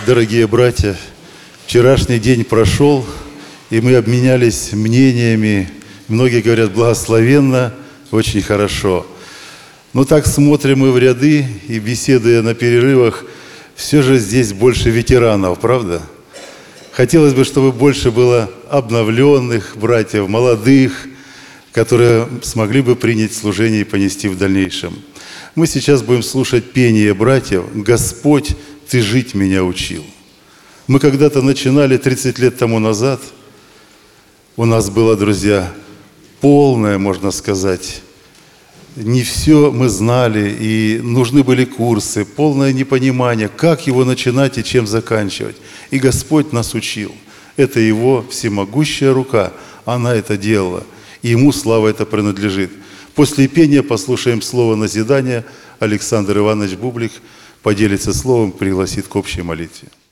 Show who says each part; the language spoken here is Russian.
Speaker 1: Дорогие братья, вчерашний день прошел, и мы обменялись мнениями. Многие говорят благословенно, очень хорошо. Но так смотрим мы в ряды и беседуя на перерывах, все же здесь больше ветеранов, правда? Хотелось бы, чтобы больше было обновленных братьев, молодых, которые смогли бы принять служение и понести в дальнейшем. Мы сейчас будем слушать пение братьев «Господь, Ты жить меня учил». Мы когда-то начинали 30 лет тому назад. У нас было, друзья, полное, можно сказать, не все мы знали, и нужны были курсы, полное непонимание, как его начинать и чем заканчивать. И Господь нас учил. Это Его всемогущая рука, она это делала, и Ему слава это принадлежит. После пения послушаем слово назидания. Александр Иванович Бублик поделится словом, пригласит к общей молитве.